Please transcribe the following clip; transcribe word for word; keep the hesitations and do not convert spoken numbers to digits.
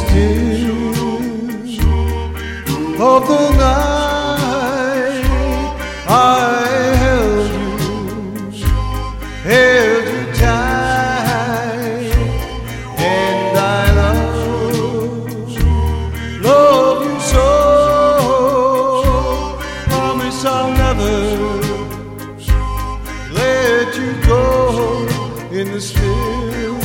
still of the night I held you, held you tight, and I love, love you so. Promise I'll never let you go in the still